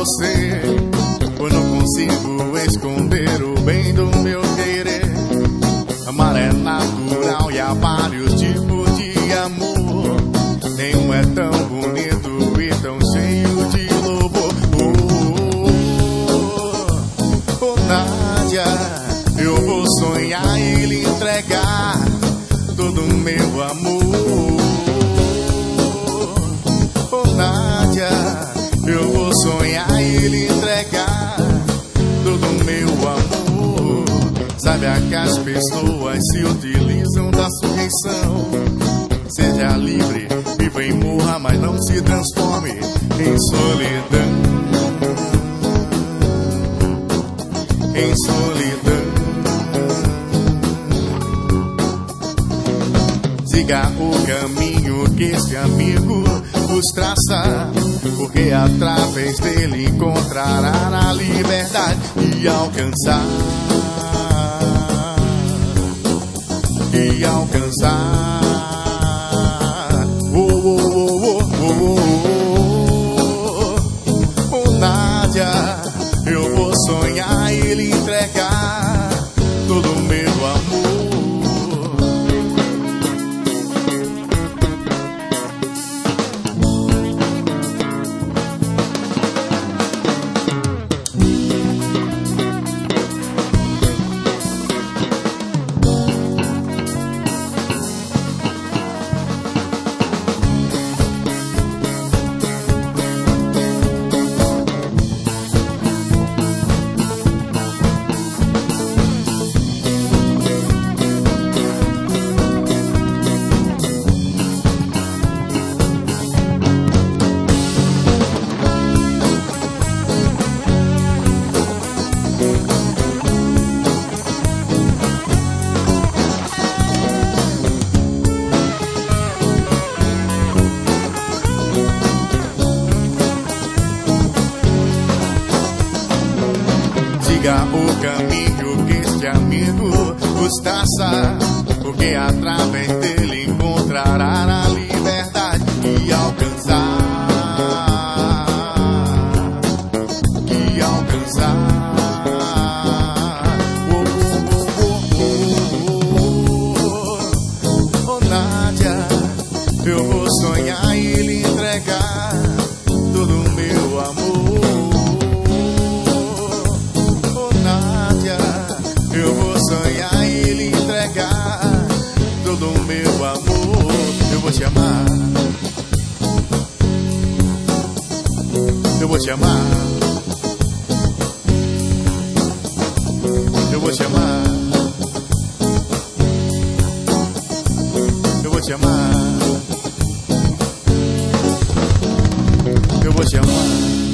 você, pois não consigo esconder o bem do meu querer. Amar é natural e há vários tipos de amor. Nenhum é tão bonito e tão cheio de louvor. Oh, Nádia, eu vou sonhar e lhe entregar todo o meu amor. Oh, Nádia, eu vou sonhar e lhe entregar todo o meu amor. Sabe que as pessoas se utilizam da sujeição. Seja livre, viva e morra, mas não se transforme em solidão. Em solidão. Siga o caminho que este amigo vos traça, porque através dele encontrará a liberdade e alcançar. E alcançar. Oh, oh, oh, oh, oh, oh, oh, Nádia, eu vou sonhar e lhe entregar todo o meu amor. Siga o caminho que este amigo vos traça, porque através dele encontrará a liberdade e alcançar. E alcançar. Oh, oh, oh, oh, oh, oh, Nádia, eu vou sonhar e lhe entregar todo o meu amor. Eu vou sonhar e lhe entregar todo o meu amor. Eu vou te amar. Eu vou te amar. Eu vou te amar. Eu vou te amar. Eu vou te amar.